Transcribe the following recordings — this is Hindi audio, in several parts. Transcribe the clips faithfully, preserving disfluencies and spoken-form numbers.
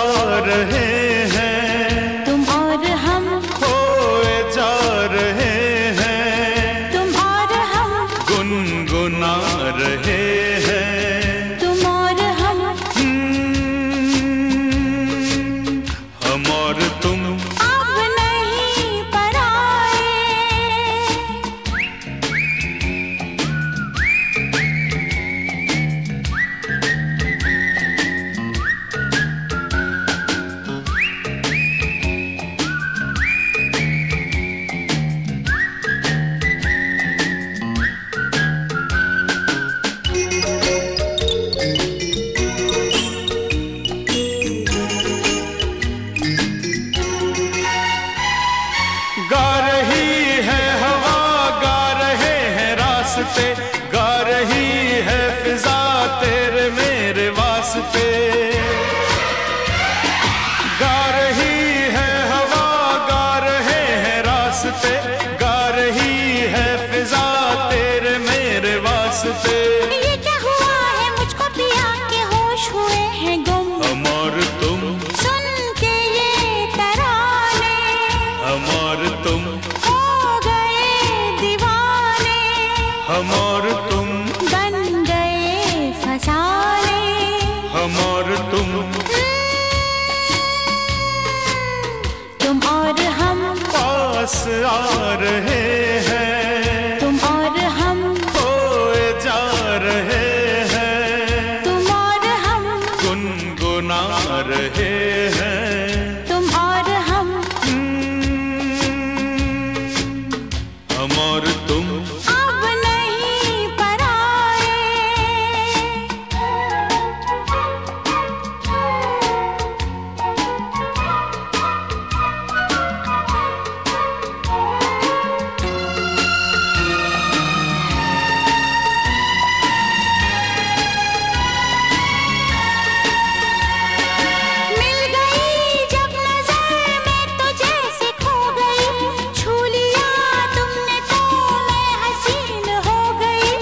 रहे हैं, तुम और हम खोए जा रहे हैं, तुम और हम गुनगुना रहे हैं, तुम और हम हम और तुम अब नहीं पराए। गा रही है हवा, गा रहे हैं रास्ते, गा रही है फिजा तेरे मेरे वास्ते। गा रही है हवा, गा रहे हैं रास्ते, गा रही है फिजा तेरे मेरे वास्ते। ये क्या हुआ है मुझको पिया के होश हुए हैं गुम, हम और तुम सुन के ये तराने हम और तुम हो गए दीवाने, हम और तुम बन गए फसाने। हम और तुम तुम और हम पास आ रहे हैं, तुम और हम खोए जा रहे हैं, तुम और हम गुनगुना रहे हैं, तुम और हम हम और तुम अब नहीं पराए। मिल गई जब नजर में तो जैसे खो गई, छू लिया तुमने तो मैं हसीन हो गई।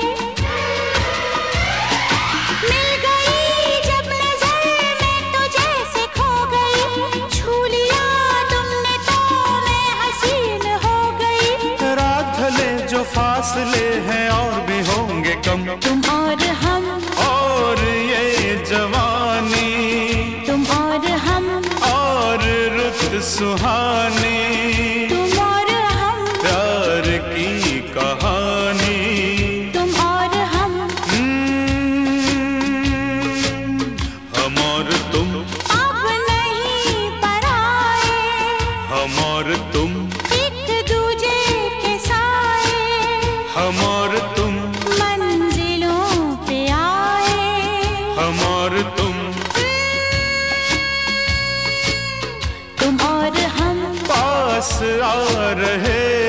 मिल गई जब नजर में तो जैसे खो गई, छू लिया तुमने तो मैं हसीन हो गई। रात ढले जो फासले हैं और भी होंगे कम, तुम और हम और ये जवानी तुम और हम और रुत सुहानी, तुम और हम प्यार की कहानी। तुम और हम हम और तुम अब नहीं पराए। हम और तुम एक दूजे के साए, हम और तुम मंजिलों पे आए। हम और तुम तुम और हम पास आ रहे